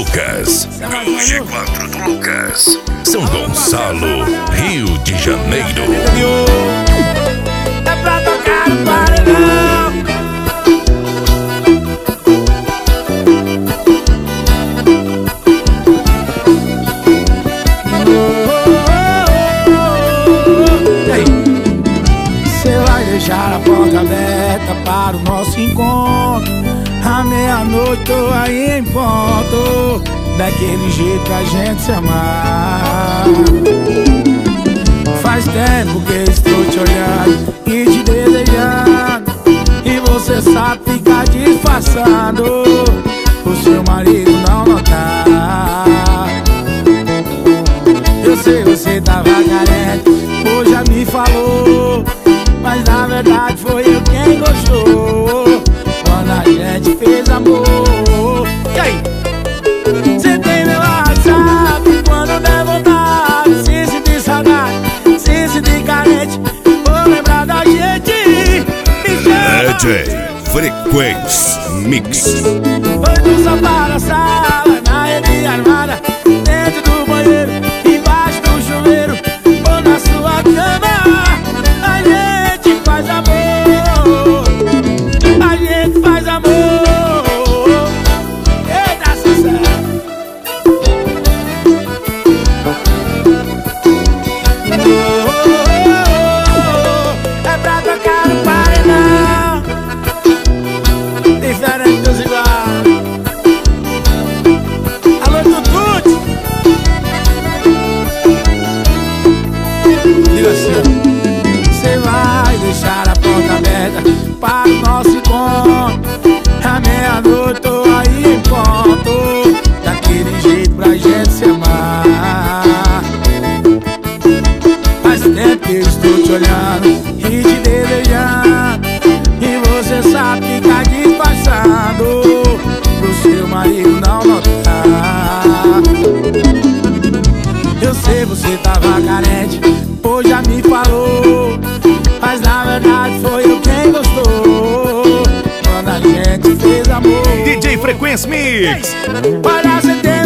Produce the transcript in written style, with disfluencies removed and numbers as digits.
Lucas. O G4 do Lucas. São Gonçalo, Rio de Janeiro. É pra tocar no paredão. Cê vai deixar a porta aberta para o nosso encontro. À meia-noite tô aí em ponto, daquele jeito pra gente se amar. Faz tempo que estou te olhando e te desejando, e você sabe ficar disfarçando o seu marido não notar. Eu sei, você tava carente, hoje já me falou, mas na verdade foi eu quem gostou quando a gente fez amor. E aí? Cê tem meu WhatsApp, quando der vontade, se sentir saudade, se sentir carente, vou lembrar da gente. Me chama. DJ Frequência Mix. Foi do sofá da sala, na rede armada, dentro do banheiro, embaixo do chuveiro, ou na sua cama. A gente faz amor, a gente faz amor. Eita, sincero. É pra tocar no paredão, diferente dos iguais. Alô, Tututi. Diga assim: cê vai deixar a porta aberta para o nosso encontro. À meia-noite tô aí em ponto, daquele jeito pra gente se amar. Faz tempo que eu estou te olhando e te desejando, e você sabe ficar disfarçando pro seu marido não notar. Eu sei, você tava carente, hoje já me falou, mas na verdade foi eu quem gostou quando a gente fez amor. DJ Frequência Mix. Para você ter